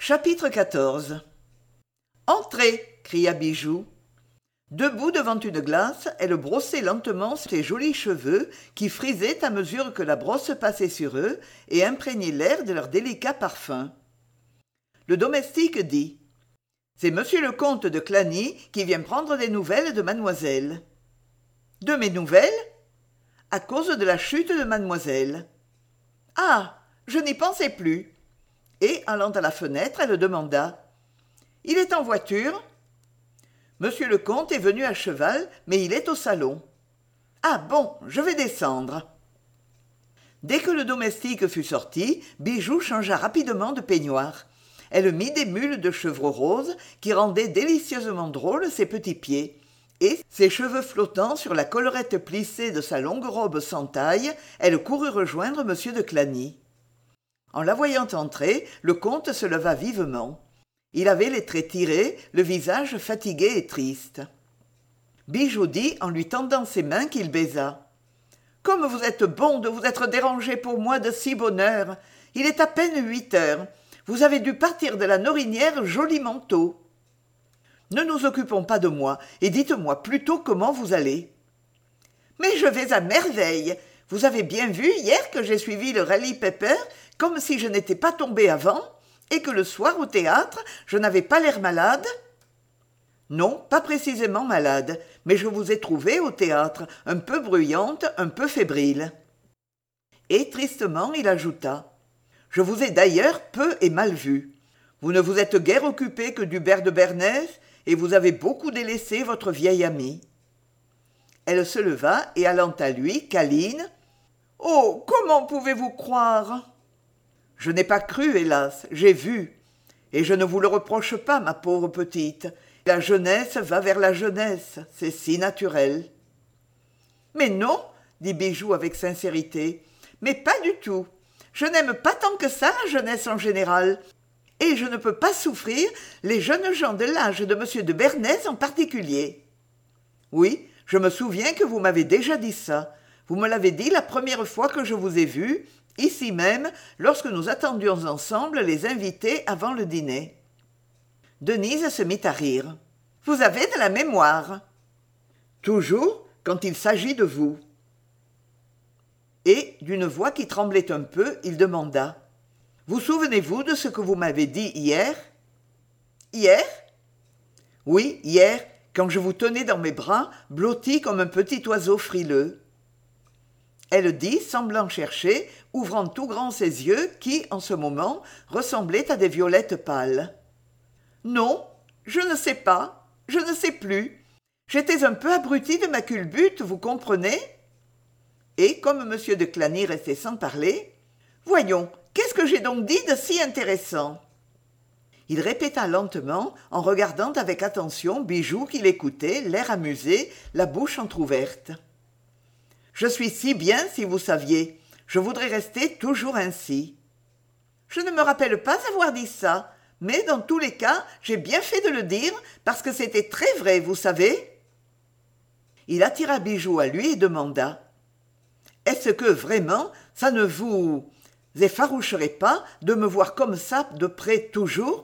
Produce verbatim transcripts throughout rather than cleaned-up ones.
Chapitre quatorze. Entrez, cria Bijou. Debout devant une glace, elle brossait lentement ses jolis cheveux qui frisaient à mesure que la brosse passait sur eux et imprégnaient l'air de leur délicat parfum. Le domestique dit : « C'est monsieur le comte de Clagny qui vient prendre des nouvelles de mademoiselle. »« De mes nouvelles ? À cause de la chute de mademoiselle. »« Ah, je n'y pensais plus. » Et, allant à la fenêtre, elle demanda : « Il est en voiture ? » Monsieur le comte est venu à cheval, mais il est au salon. « Ah bon, je vais descendre. » Dès que le domestique fut sorti, Bijou changea rapidement de peignoir. Elle mit des mules de chevreau rose qui rendaient délicieusement drôles ses petits pieds. Et, ses cheveux flottant sur la collerette plissée de sa longue robe sans taille, elle courut rejoindre monsieur de Clagny. En la voyant entrer, le comte se leva vivement. Il avait les traits tirés, le visage fatigué et triste. Bijou dit en lui tendant ses mains qu'il baisa : « Comme vous êtes bon de vous être dérangé pour moi de si bonne heure. Il est à peine huit heures. Vous avez dû partir de la Norinière joliment tôt. Ne nous occupons pas de moi, et dites-moi plutôt comment vous allez. »« Mais je vais à merveille. Vous avez bien vu hier que j'ai suivi le rallye Pepper comme si je n'étais pas tombée avant, et que le soir au théâtre, je n'avais pas l'air malade ? » ?»« Non, pas précisément malade, mais je vous ai trouvée au théâtre, un peu bruyante, un peu fébrile. » Et tristement, il ajouta : « Je vous ai d'ailleurs peu et mal vue. Vous ne vous êtes guère occupé que d'Hubert de Bernèse, et vous avez beaucoup délaissé votre vieille amie. » Elle se leva et allant à lui, câline : « Oh, comment pouvez-vous croire ? » ?»« Je n'ai pas cru, hélas, j'ai vu. Et je ne vous le reproche pas, ma pauvre petite. La jeunesse va vers la jeunesse, c'est si naturel. »« Mais non, dit Bijou avec sincérité, mais pas du tout. Je n'aime pas tant que ça la jeunesse en général. Et je ne peux pas souffrir les jeunes gens de l'âge de monsieur de Bernèse en particulier. »« Oui, je me souviens que vous m'avez déjà dit ça. Vous me l'avez dit la première fois que je vous ai vu, ici même, lorsque nous attendions ensemble les invités avant le dîner. » Denise se mit à rire. « Vous avez de la mémoire. »« Toujours, quand il s'agit de vous. » Et, d'une voix qui tremblait un peu, il demanda : « Vous souvenez-vous de ce que vous m'avez dit hier ? » ?»« Hier ? » ?»« Oui, hier, quand je vous tenais dans mes bras, blotti comme un petit oiseau frileux. » Elle dit, semblant chercher, ouvrant tout grands ses yeux qui, en ce moment, ressemblaient à des violettes pâles. « Non, je ne sais pas, je ne sais plus. J'étais un peu abrutie de ma culbute, vous comprenez ? » Et, comme M. de Clagny restait sans parler, « Voyons, qu'est-ce que j'ai donc dit de si intéressant ?» Il répéta lentement, en regardant avec attention Bijou qui l'écoutait, l'air amusé, la bouche entr'ouverte. « Je suis si bien, si vous saviez. Je voudrais rester toujours ainsi. » « Je ne me rappelle pas avoir dit ça, mais dans tous les cas, j'ai bien fait de le dire, parce que c'était très vrai, vous savez. » Il attira Bijou à lui et demanda : « Est-ce que, vraiment, ça ne vous effaroucherait pas de me voir comme ça de près toujours ? » ?»«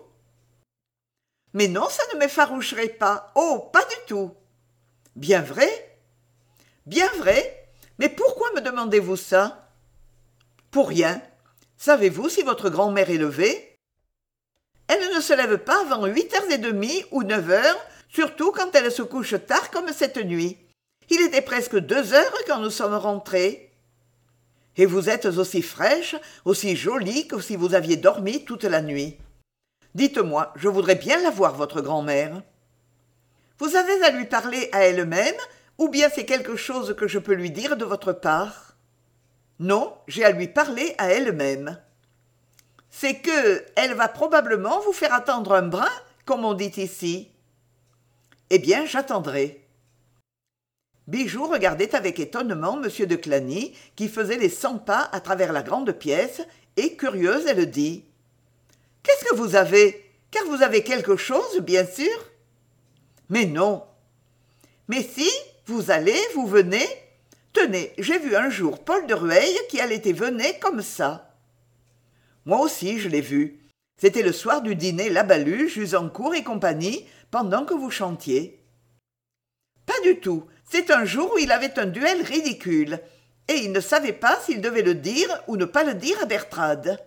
Mais non, ça ne m'effaroucherait pas. Oh, pas du tout. »« Bien vrai ? » ?»« Bien vrai. Mais pourquoi me demandez-vous ça ? » ?»« Pour rien. Savez-vous si votre grand-mère est levée ? » ?»« Elle ne se lève pas avant huit heures et demie ou neuf heures, surtout quand elle se couche tard comme cette nuit. Il était presque deux heures quand nous sommes rentrés. Et vous êtes aussi fraîche, aussi jolie que si vous aviez dormi toute la nuit. Dites-moi, je voudrais bien la voir, votre grand-mère. Vous avez à lui parler à elle-même, ou bien c'est quelque chose que je peux lui dire de votre part ? Non, j'ai à lui parler à elle-même. C'est que elle va probablement vous faire attendre un brin, comme on dit ici. Eh bien, j'attendrai. Bijou regardait avec étonnement M. de Clagny, qui faisait les cent pas à travers la grande pièce, et, curieuse, elle dit : « Qu'est-ce que vous avez ? Car vous avez quelque chose, bien sûr. »« Mais non. »« Mais si, vous allez, vous venez. Tenez, j'ai vu un jour Paul de Rueil qui allait et venait comme ça. »« Moi aussi, je l'ai vu. C'était le soir du dîner Labaluche, Jusancourt et compagnie, pendant que vous chantiez. Pas du tout. C'est un jour où il avait un duel ridicule, et il ne savait pas s'il devait le dire ou ne pas le dire à Bertrade.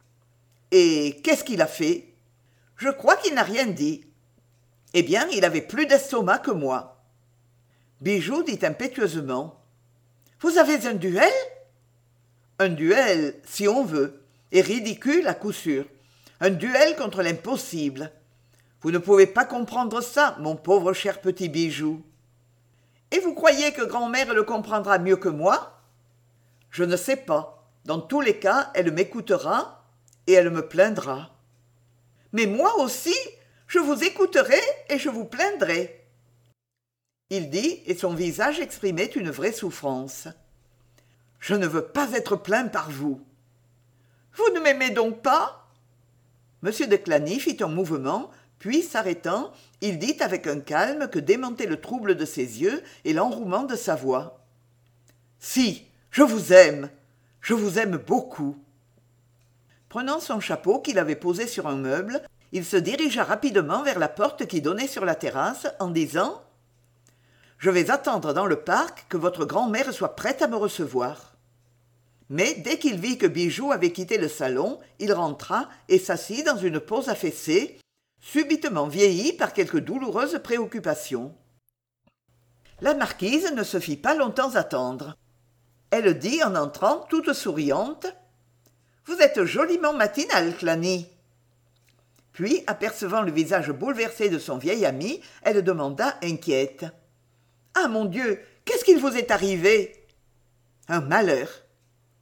Et qu'est-ce qu'il a fait? Je crois qu'il n'a rien dit. Eh bien, il avait plus d'estomac que moi. Bijou dit impétueusement. Vous avez un duel? Un duel, si on veut, et ridicule à coup sûr. Un duel contre l'impossible. Vous ne pouvez pas comprendre ça, mon pauvre cher petit Bijou. Et vous croyez que grand-mère le comprendra mieux que moi? Je ne sais pas. Dans tous les cas, elle m'écoutera et elle me plaindra. Mais moi aussi, je vous écouterai et je vous plaindrai. Il dit, et son visage exprimait une vraie souffrance. Je ne veux pas être plaint par vous. Vous ne m'aimez donc pas? Monsieur de Clagny fit un mouvement, puis, s'arrêtant, il dit avec un calme que démentait le trouble de ses yeux et l'enrouement de sa voix. Si, je vous aime, je vous aime beaucoup. Prenant son chapeau qu'il avait posé sur un meuble, il se dirigea rapidement vers la porte qui donnait sur la terrasse, en disant « Je vais attendre dans le parc que votre grand-mère soit prête à me recevoir. » Mais dès qu'il vit que Bijou avait quitté le salon, il rentra et s'assit dans une pose affaissée, subitement vieilli par quelque douloureuse préoccupation. La marquise ne se fit pas longtemps attendre. Elle dit en entrant, toute souriante « Vous êtes joliment matinal, Clagny !» Puis, apercevant le visage bouleversé de son vieil ami, elle demanda inquiète « Ah, mon Dieu, qu'est-ce qu'il vous est arrivé ?»« Un malheur. »« Dites !»«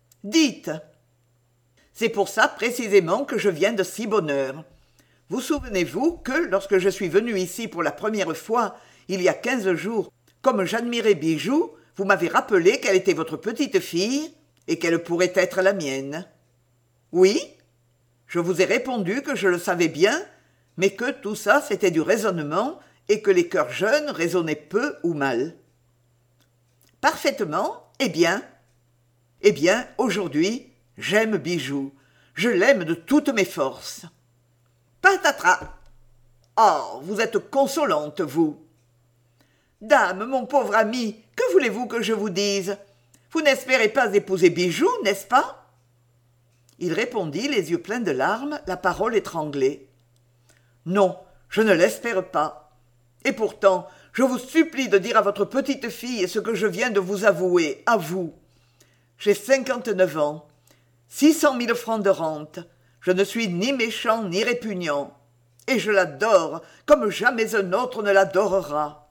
C'est pour ça précisément que je viens de si bonne heure. Vous souvenez-vous que, lorsque je suis venu ici pour la première fois, il y a quinze jours, comme j'admirais Bijou, vous m'avez rappelé qu'elle était votre petite fille et qu'elle pourrait être la mienne. Oui, je vous ai répondu que je le savais bien, mais que tout ça c'était du raisonnement et que les cœurs jeunes raisonnaient peu ou mal. Parfaitement, eh bien Eh bien, aujourd'hui, j'aime Bijou. Je l'aime de toutes mes forces. Patatras. Oh, vous êtes consolante, vous. Dame, mon pauvre ami, que voulez-vous que je vous dise? Vous n'espérez pas épouser Bijou, n'est-ce pas? Il répondit, les yeux pleins de larmes, la parole étranglée. Non, je ne l'espère pas. Et pourtant, je vous supplie de dire à votre petite fille ce que je viens de vous avouer, à vous. J'ai cinquante-neuf ans, six cent mille francs de rente. Je ne suis ni méchant ni répugnant. Et je l'adore comme jamais un autre ne l'adorera.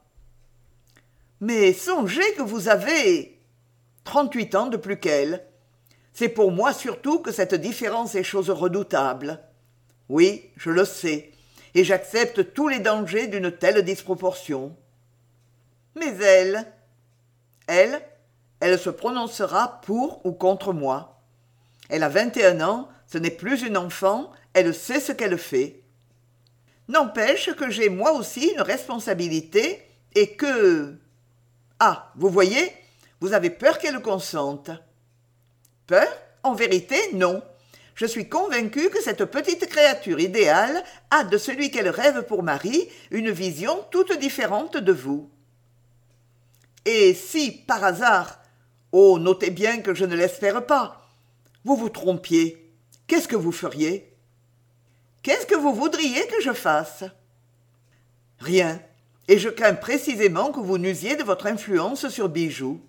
Mais songez que vous avez trente-huit ans de plus qu'elle. C'est pour moi surtout que cette différence est chose redoutable. Oui, je le sais, et j'accepte tous les dangers d'une telle disproportion. Mais elle, elle, elle se prononcera pour ou contre moi. Elle a vingt et un ans, ce n'est plus une enfant, elle sait ce qu'elle fait. N'empêche que j'ai moi aussi une responsabilité et que... Ah, vous voyez, vous avez peur qu'elle consente. Peur? En vérité, non. Je suis convaincue que cette petite créature idéale a de celui qu'elle rêve pour mari une vision toute différente de vous. Et si, par hasard, oh, notez bien que je ne l'espère pas, vous vous trompiez, qu'est-ce que vous feriez? Qu'est-ce que vous voudriez que je fasse? Rien, et je crains précisément que vous n'usiez de votre influence sur Bijou.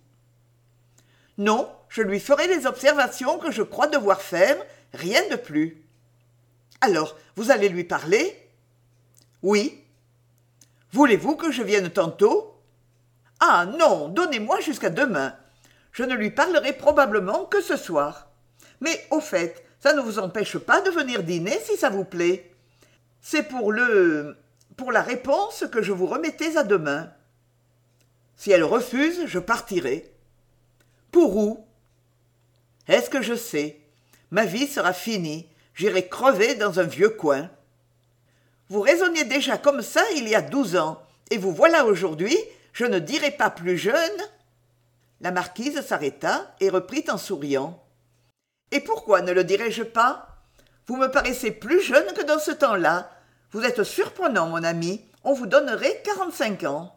Non, je lui ferai les observations que je crois devoir faire, rien de plus. Alors, vous allez lui parler? Oui. Voulez-vous que je vienne tantôt? Ah non, donnez-moi jusqu'à demain. Je ne lui parlerai probablement que ce soir. Mais, au fait, ça ne vous empêche pas de venir dîner si ça vous plaît. C'est pour le... pour la réponse que je vous remettais à demain. Si elle refuse, je partirai. Pour où? Est-ce que je sais? Ma vie sera finie. J'irai crever dans un vieux coin. Vous raisonniez déjà comme ça il y a douze ans, et vous voilà aujourd'hui, je ne dirai pas plus jeune. La marquise s'arrêta et reprit en souriant. Et pourquoi ne le dirais-je pas? Vous me paraissez plus jeune que dans ce temps-là. Vous êtes surprenant, mon ami. On vous donnerait quarante-cinq ans.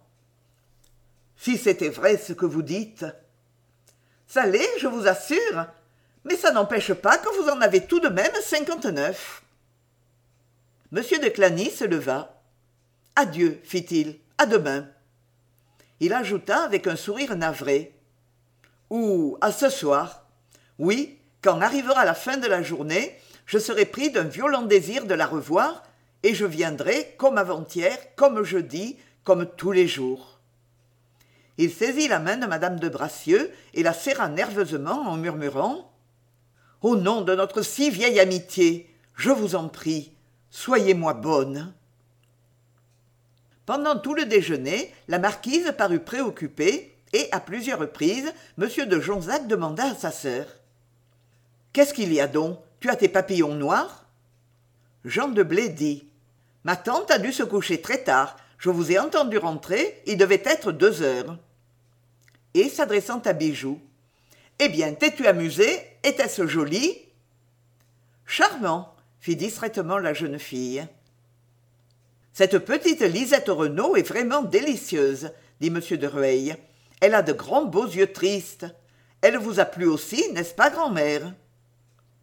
Si c'était vrai ce que vous dites. Ça l'est, je vous assure. Mais ça n'empêche pas que vous en avez tout de même cinquante-neuf. Monsieur de Clagny se leva. Adieu, fit-il. À demain. Il ajouta avec un sourire navré. Ou à ce soir. Oui, quand arrivera la fin de la journée, je serai pris d'un violent désir de la revoir, et je viendrai, comme avant-hier, comme jeudi, comme tous les jours. Il saisit la main de madame de Bracieux et la serra nerveusement en murmurant « Au nom de notre si vieille amitié, je vous en prie, soyez-moi bonne. » Pendant tout le déjeuner, la marquise parut préoccupée, et, à plusieurs reprises, m de Jonzac demanda à sa sœur « Qu'est-ce qu'il y a donc? Tu as tes papillons noirs ?» Jean de Blé dit « Ma tante a dû se coucher très tard. Je vous ai entendu rentrer, il devait être deux heures. » Et, s'adressant à Bijou, « Eh bien, t'es-tu amusée? Était-ce joli ?»« Charmant, » fit distraitement la jeune fille. « Cette petite Lisette Renaud est vraiment délicieuse, » dit m de Rueil. « Elle a de grands beaux yeux tristes. Elle vous a plu aussi, n'est-ce pas, grand-mère ?»« Oui, »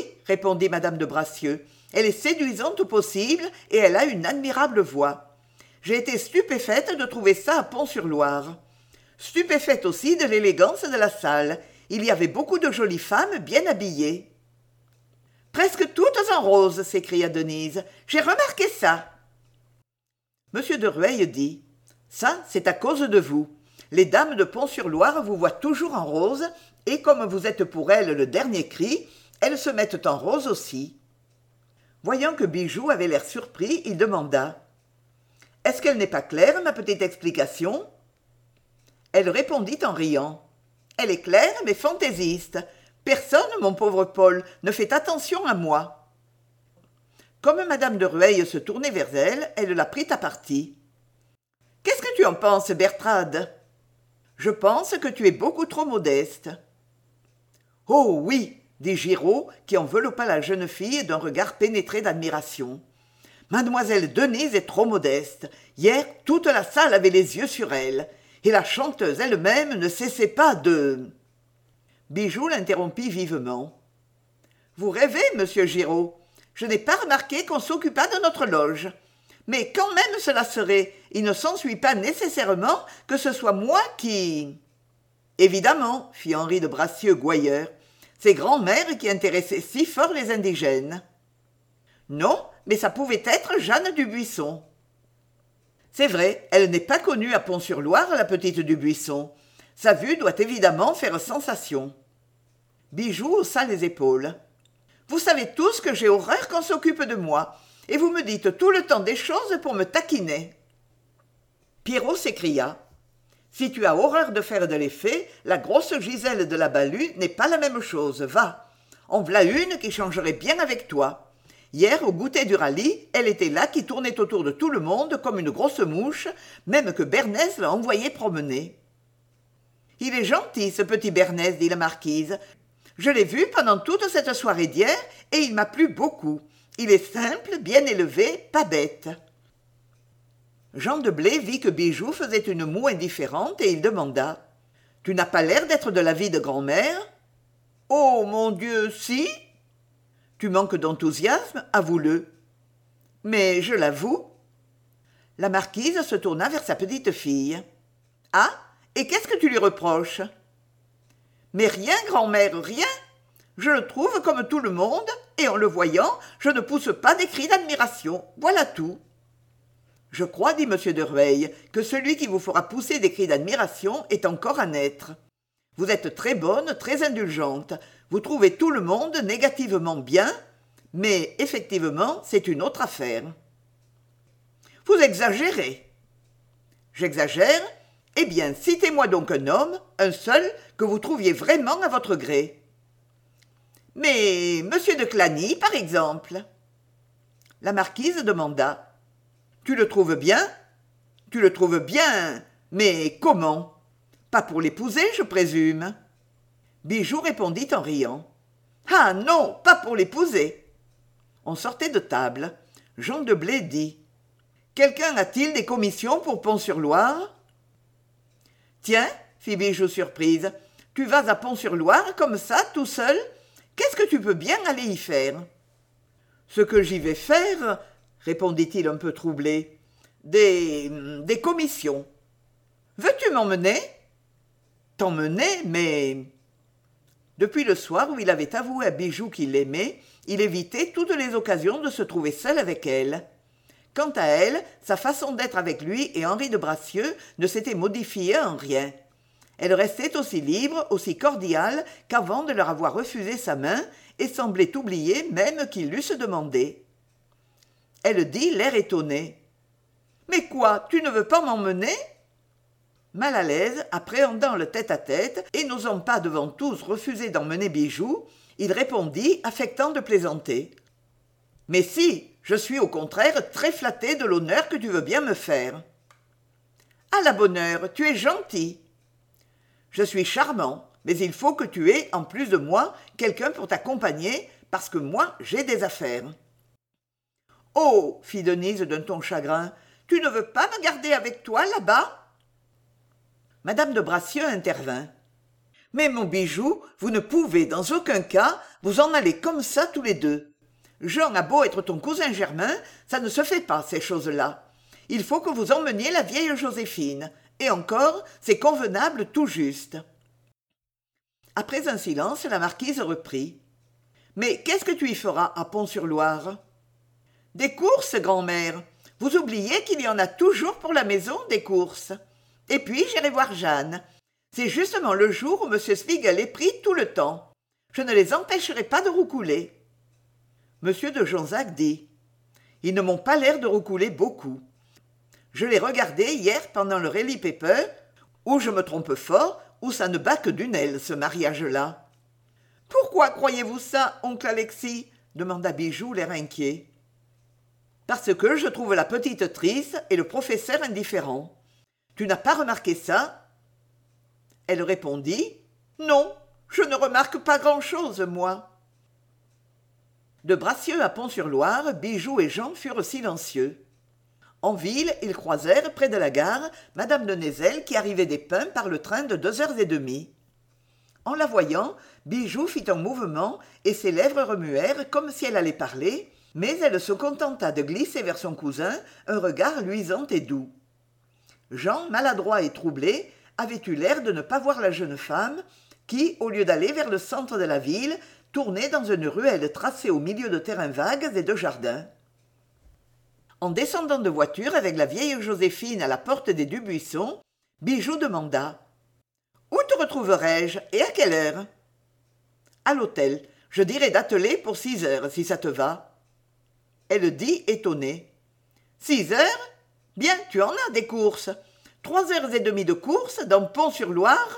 répondit madame de Bracieux. « Elle est séduisante au possible et elle a une admirable voix. J'ai été stupéfaite de trouver ça à Pont-sur-Loire. Stupéfaite aussi de l'élégance de la salle. Il y avait beaucoup de jolies femmes bien habillées. »« Presque toutes en rose, » s'écria Denise. « J'ai remarqué ça. » Monsieur de Rueil dit « Ça, c'est à cause de vous. Les dames de Pont-sur-Loire vous voient toujours en rose, et comme vous êtes pour elles le dernier cri, elles se mettent en rose aussi. » Voyant que Bijou avait l'air surpris, il demanda « Est-ce qu'elle n'est pas claire, ma petite explication ?» Elle répondit en riant « Elle est claire, mais fantaisiste. Personne, mon pauvre Paul, ne fait attention à moi. » Comme madame de Rueil se tournait vers elle, elle la prit à partie. « Qu'est-ce que tu en penses, Bertrade ?»« Je pense que tu es beaucoup trop modeste. »« Oh oui !» dit Giraud, qui enveloppa la jeune fille d'un regard pénétré d'admiration. « Mademoiselle Denise est trop modeste. Hier, toute la salle avait les yeux sur elle. Et la chanteuse elle-même ne cessait pas de... » Bijou l'interrompit vivement. « Vous rêvez, monsieur Giraud. Je n'ai pas remarqué qu'on s'occupât de notre loge. Mais quand même cela serait, il ne s'ensuit pas nécessairement que ce soit moi qui... » « Évidemment, fit Henri de Bracieux gouailleur. C'est grand-mère qui intéressait si fort les indigènes. »« Non, mais ça pouvait être Jeanne Dubuisson. » C'est vrai, elle n'est pas connue à Pont-sur-Loire, la petite Dubuisson. Sa vue doit évidemment faire sensation. Bijou haussa les épaules. « Vous savez tous que j'ai horreur qu'on s'occupe de moi, et vous me dites tout le temps des choses pour me taquiner. » Pierrot s'écria. « Si tu as horreur de faire de l'effet, la grosse Gisèle de la Balue n'est pas la même chose, va. En v'là une qui changerait bien avec toi. Hier, au goûter du rallye, elle était là qui tournait autour de tout le monde comme une grosse mouche, même que Bernès l'a envoyée promener. »« Il est gentil, ce petit Bernès, » dit la marquise. « Je l'ai vu pendant toute cette soirée d'hier, et il m'a plu beaucoup. Il est simple, bien élevé, pas bête. » Jean de Blé vit que Bijou faisait une moue indifférente et il demanda « Tu n'as pas l'air d'être de l'avis de grand-mère ?»« Oh, mon Dieu, si !»« Tu manques d'enthousiasme, avoue-le. »« Mais je l'avoue. » La marquise se tourna vers sa petite fille. « Ah, et qu'est-ce que tu lui reproches ?»« Mais rien, grand-mère, rien. Je le trouve comme tout le monde, et en le voyant, je ne pousse pas des cris d'admiration. Voilà tout. » Je crois, dit m de Rueil, que celui qui vous fera pousser des cris d'admiration est encore à naître. Vous êtes très bonne, très indulgente. Vous trouvez tout le monde négativement bien, mais effectivement, c'est une autre affaire. Vous exagérez. J'exagère? Eh bien, citez-moi donc un homme, un seul, que vous trouviez vraiment à votre gré. Mais monsieur de Clagny, par exemple. La marquise demanda. Tu le trouves bien ? Tu le trouves bien, mais comment ? Pas pour l'épouser, je présume. Bijou répondit en riant. Ah non, pas pour l'épouser. On sortait de table. Jean de Blé dit « Quelqu'un a-t-il des commissions pour Pont-sur-Loire » « Tiens, fit Bijou surprise, tu vas à Pont-sur-Loire comme ça, tout seul ? Qu'est-ce que tu peux bien aller y faire ?»« Ce que j'y vais faire, répondit-il un peu troublé, des... des commissions. »« Veux-tu m'emmener ?»« T'emmener, mais... » Depuis le soir où il avait avoué à Bijou qu'il l'aimait, il évitait toutes les occasions de se trouver seul avec elle. Quant à elle, sa façon d'être avec lui et Henri de Bracieux ne s'était modifiée en rien. Elle restait aussi libre, aussi cordiale qu'avant de leur avoir refusé sa main et semblait oublier même qu'ils l'eussent demandé. Elle dit, l'air étonné. « Mais quoi, tu ne veux pas m'emmener ?» Mal à l'aise, appréhendant le tête-à-tête et n'osant pas devant tous refuser d'emmener Bijou, il répondit, affectant de plaisanter. « Mais si, je suis au contraire très flatté de l'honneur que tu veux bien me faire. »« À la bonne heure, tu es gentil. »« Je suis charmant, mais il faut que tu aies, en plus de moi, quelqu'un pour t'accompagner, parce que moi, j'ai des affaires. »« Oh, fit Denise d'un ton chagrin, tu ne veux pas me garder avec toi là-bas ?» Madame de Bracieux intervint. « Mais mon Bijou, vous ne pouvez dans aucun cas vous en aller comme ça tous les deux. Jean a beau être ton cousin germain, ça ne se fait pas, ces choses-là. Il faut que vous emmeniez la vieille Joséphine. Et encore, c'est convenable tout juste. » Après un silence, la marquise reprit. « Mais qu'est-ce que tu y feras à Pont-sur-Loire ?»« Des courses, grand-mère. Vous oubliez qu'il y en a toujours pour la maison, des courses. Et puis j'irai voir Jeanne. C'est justement le jour où M. Spiegel est pris tout le temps. Je ne les empêcherai pas de roucouler. » M. de Jonzac dit « Ils ne m'ont pas l'air de roucouler beaucoup. Je l'ai regardé hier pendant le Rallye Paper, ou je me trompe fort, ou ça ne bat que d'une aile, ce mariage-là. »« Pourquoi croyez-vous ça, oncle Alexis ?» demanda Bijou, l'air inquiet. « Parce que je trouve la petite triste et le professeur indifférent. Tu n'as pas remarqué ça ?» Elle répondit « Non, je ne remarque pas grand-chose, moi. » De Bracieux à Pont-sur-Loire, Bijou et Jean furent silencieux. En ville, ils croisèrent, près de la gare, madame de Nézel qui arrivait des Pins par le train de deux heures et demie. En la voyant, Bijou fit un mouvement et ses lèvres remuèrent comme si elle allait parler, mais elle se contenta de glisser vers son cousin un regard luisant et doux. Jean, maladroit et troublé, avait eu l'air de ne pas voir la jeune femme qui, au lieu d'aller vers le centre de la ville, tournait dans une ruelle tracée au milieu de terrains vagues et de jardins. En descendant de voiture avec la vieille Joséphine à la porte des Dubuisson, Bijou demanda « Où te retrouverai-je et à quelle heure ?»« À l'hôtel. Je dirai d'atteler pour six heures, si ça te va. » Elle dit, étonnée. « Six heures ? Bien, tu en as des courses. Trois heures et demie de courses dans Pont-sur-Loire ?»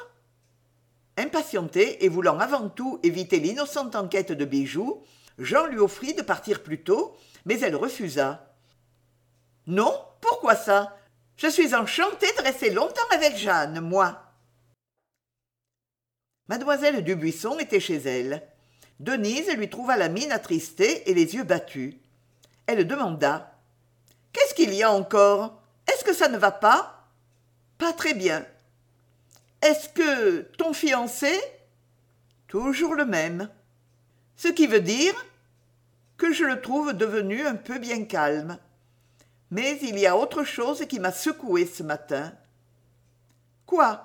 Impatienté et voulant avant tout éviter l'innocente enquête de Bijou, Jean lui offrit de partir plus tôt, mais elle refusa. « Non, pourquoi ça ? Je suis enchantée de rester longtemps avec Jeanne, moi. » Mademoiselle Dubuisson était chez elle. Denise lui trouva la mine attristée et les yeux battus. Elle demanda. « Qu'est-ce qu'il y a encore ? Est-ce que ça ne va pas ? » ?»« Pas très bien. »« Est-ce que ton fiancé ?»« Toujours le même. »« Ce qui veut dire ? » ?»« Que je le trouve devenu un peu bien calme. Mais il y a autre chose qui m'a secouée ce matin. »« Quoi ? » ?»«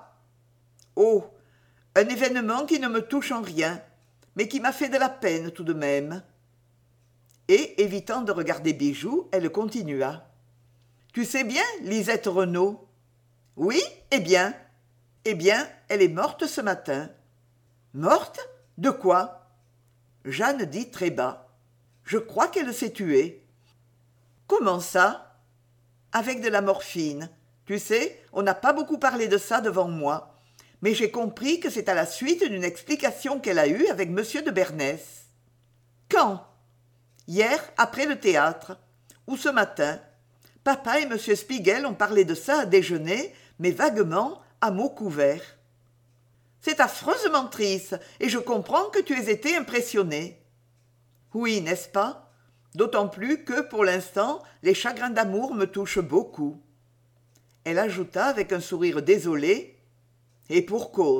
Oh, un événement qui ne me touche en rien, mais qui m'a fait de la peine tout de même. » Et, évitant de regarder Bijou, elle continua. « Tu sais bien, Lisette Renaud ?»« Oui, eh bien ?»« Eh bien, elle est morte ce matin. »« Morte ? De quoi ?» Jeanne dit très bas. « Je crois qu'elle s'est tuée. »« Comment ça ?»« Avec de la morphine. Tu sais, on n'a pas beaucoup parlé de ça devant moi. Mais j'ai compris que c'est à la suite d'une explication qu'elle a eue avec monsieur de Bernès. »« Quand ?»« Hier, après le théâtre. Ou ce matin. Papa et monsieur Spiegel ont parlé de ça à déjeuner, mais vaguement, à mots couverts. C'est affreusement triste, et je comprends que tu aies été impressionné. Oui, n'est-ce pas ? d'autant plus que, pour l'instant, les chagrins d'amour me touchent beaucoup. » Elle ajouta avec un sourire désolé, « Et pour cause. »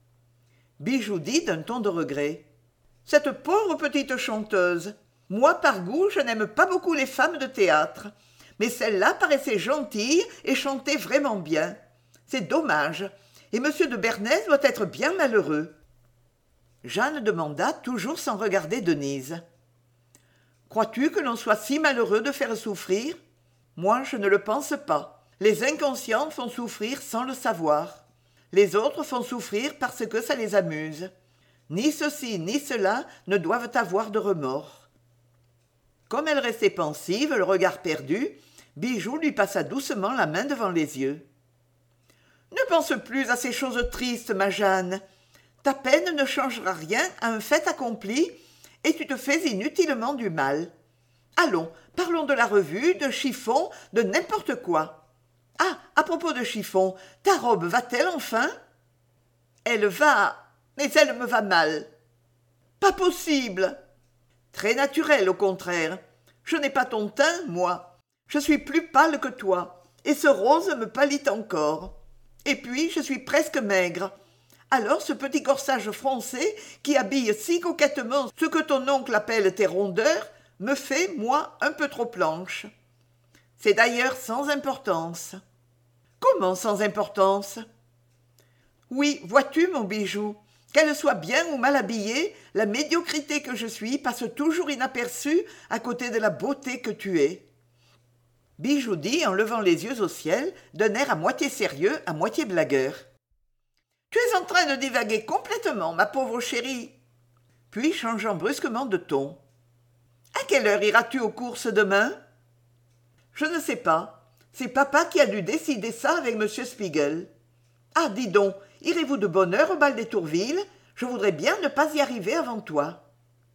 Bijou dit d'un ton de regret, « Cette pauvre petite chanteuse. Moi, par goût, je n'aime pas beaucoup les femmes de théâtre. Mais celle-là paraissait gentille et chantait vraiment bien. C'est dommage. Et M. de Bernès doit être bien malheureux. » Jeanne demanda, toujours sans regarder Denise. « Crois-tu que l'on soit si malheureux de faire souffrir ? Moi, je ne le pense pas. Les inconscients font souffrir sans le savoir. Les autres font souffrir parce que ça les amuse. Ni ceci ni cela ne doivent avoir de remords. » Comme elle restait pensive, le regard perdu, Bijou lui passa doucement la main devant les yeux. « Ne pense plus à ces choses tristes, ma Jeanne. Ta peine ne changera rien à un fait accompli, et tu te fais inutilement du mal. Allons, parlons de la revue, de chiffon, de n'importe quoi. Ah, à propos de chiffon, ta robe va-t-elle enfin ? » ?»« Elle va, mais elle me va mal. »« Pas possible !»« Très naturel, au contraire. Je n'ai pas ton teint, moi. Je suis plus pâle que toi, et ce rose me pâlit encore. Et puis, je suis presque maigre. Alors ce petit corsage froncé, qui habille si coquettement ce que ton oncle appelle tes rondeurs, me fait, moi, un peu trop planche. C'est d'ailleurs sans importance. »« Comment sans importance ? » ?»« Oui, vois-tu, mon bijou, qu'elle soit bien ou mal habillée, la médiocrité que je suis passe toujours inaperçue à côté de la beauté que tu es. » Bijou dit en levant les yeux au ciel, d'un air à moitié sérieux, à moitié blagueur. « Tu es en train de divaguer complètement, ma pauvre chérie. » Puis, changeant brusquement de ton. « À quelle heure iras-tu aux courses demain ? » ?»« Je ne sais pas. C'est papa qui a dû décider ça avec M. Spiegel. Ah, dis donc, irez-vous de bonne heure au bal des Tourville ? Je voudrais bien ne pas y arriver avant toi. »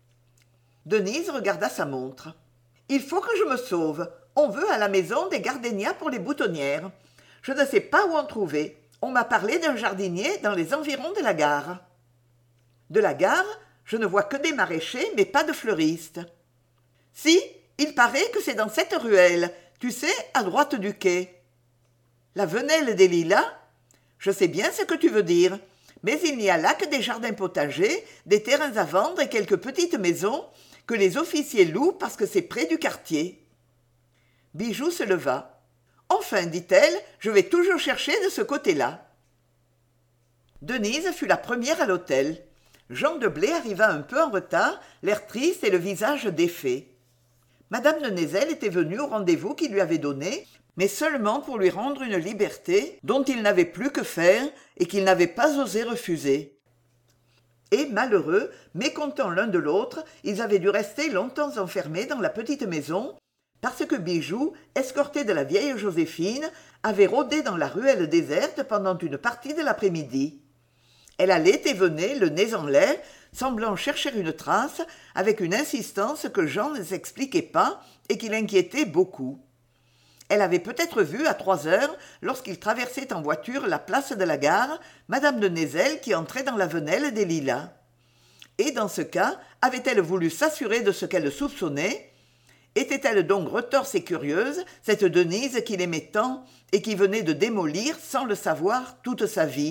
Denise regarda sa montre. « Il faut que je me sauve. On veut à la maison des gardénias pour les boutonnières. Je ne sais pas où en trouver. On m'a parlé d'un jardinier dans les environs de la gare. »« De la gare ? Je ne vois que des maraîchers, mais pas de fleuristes. »« Si, il paraît que c'est dans cette ruelle, tu sais, à droite du quai. »« La Venelle des Lilas ? Je sais bien ce que tu veux dire. Mais il n'y a là que des jardins potagers, des terrains à vendre et quelques petites maisons que les officiers louent parce que c'est près du quartier. » Bijou se leva. « Enfin, dit-elle, je vais toujours chercher de ce côté-là. » Denise fut la première à l'hôtel. Jean de Blé arriva un peu en retard, l'air triste et le visage défait. Madame de Nézel était venue au rendez-vous qu'il lui avait donné, mais seulement pour lui rendre une liberté dont il n'avait plus que faire et qu'il n'avait pas osé refuser. Et malheureux, mécontents l'un de l'autre, ils avaient dû rester longtemps enfermés dans la petite maison, parce que Bijou, escortée de la vieille Joséphine, avait rôdé dans la ruelle déserte pendant une partie de l'après-midi. Elle allait et venait, le nez en l'air, semblant chercher une trace, avec une insistance que Jean ne s'expliquait pas et qui l'inquiétait beaucoup. Elle avait peut-être vu à trois heures, lorsqu'il traversait en voiture la place de la gare, madame de Nézel qui entrait dans la Venelle des Lilas. Et dans ce cas, avait-elle voulu s'assurer de ce qu'elle soupçonnait ? Était-elle donc retorse et curieuse, cette Denise qu'il aimait tant et qui venait de démolir, sans le savoir, toute sa vie ?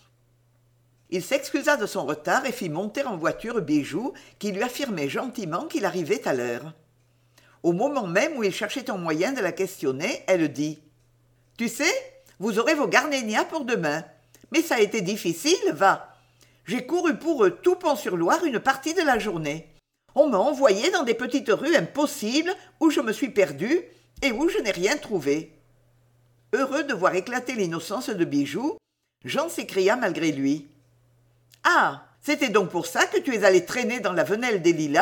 Il s'excusa de son retard et fit monter en voiture Bijou, qui lui affirmait gentiment qu'il arrivait à l'heure. Au moment même où il cherchait un moyen de la questionner, elle dit « Tu sais, vous aurez vos gardénias pour demain. Mais ça a été difficile, va. J'ai couru pour eux tout Pont-sur-Loire une partie de la journée. On m'a envoyé dans des petites rues impossibles où je me suis perdue et où je n'ai rien trouvé. » Heureux de voir éclater l'innocence de Bijou, Jean s'écria malgré lui. « Ah, c'était donc pour ça que tu es allé traîner dans la Venelle des Lilas ?»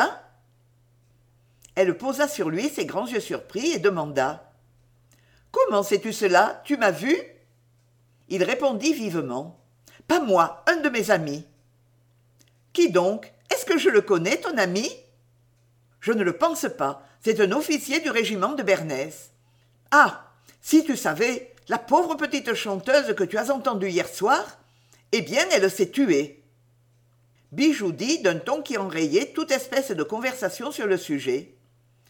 Elle posa sur lui ses grands yeux surpris et demanda « Comment sais-tu cela ? Tu m'as vu ?» Il répondit vivement « Pas moi, un de mes amis. »« Qui donc ? Est-ce que je le connais, ton ami ?»« Je ne le pense pas. C'est un officier du régiment de Bernès. »« Ah, si tu savais, la pauvre petite chanteuse que tu as entendue hier soir, eh bien, elle s'est tuée. » Bijou dit d'un ton qui enrayait toute espèce de conversation sur le sujet.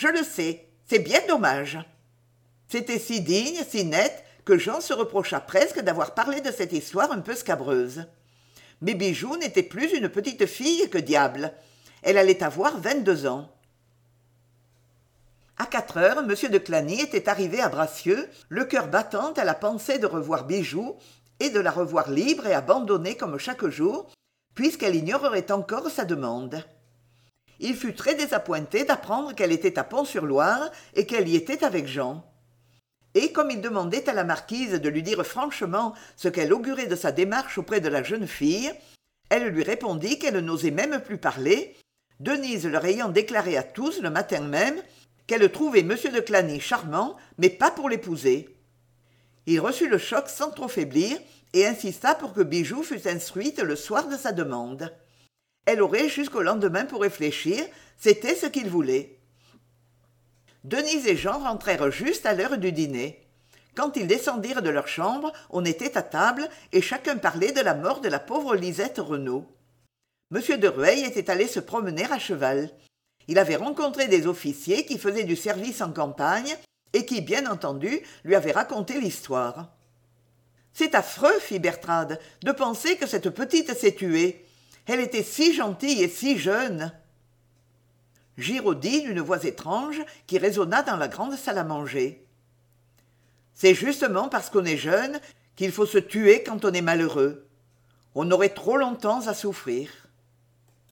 je le sais, c'est bien dommage. C'était si digne, si net, que Jean se reprocha presque d'avoir parlé de cette histoire un peu scabreuse. Mais Bijou n'était plus une petite fille que diable. Elle allait avoir vingt-deux ans. À quatre heures, m de Clagny était arrivé à Bracieux, le cœur battant à la pensée de revoir Bijou et de la revoir libre et abandonnée comme chaque jour, puisqu'elle ignorerait encore sa demande. Il fut très désappointé d'apprendre qu'elle était à Pont-sur-Loire et qu'elle y était avec Jean. Et comme il demandait à la marquise de lui dire franchement ce qu'elle augurait de sa démarche auprès de la jeune fille, elle lui répondit qu'elle n'osait même plus parler, Denise leur ayant déclaré à tous le matin même qu'elle trouvait m de Clagny charmant, mais pas pour l'épouser. Il reçut le choc sans trop faiblir et insista pour que Bijou fût instruite le soir de sa demande. Elle aurait jusqu'au lendemain pour réfléchir, c'était ce qu'il voulait. Denise et Jean rentrèrent juste à l'heure du dîner. Quand ils descendirent de leur chambre, on était à table et chacun parlait de la mort de la pauvre Lisette Renault. M de Rueil était allé se promener à cheval. Il avait rencontré des officiers qui faisaient du service en campagne et qui, bien entendu, lui avaient raconté l'histoire. « C'est affreux, fit Bertrade, de penser que cette petite s'est tuée. Elle était si gentille et si jeune. » Giraud dit d'une voix étrange qui résonna dans la grande salle à manger. « C'est justement parce qu'on est jeune qu'il faut se tuer quand on est malheureux. On aurait trop longtemps à souffrir. »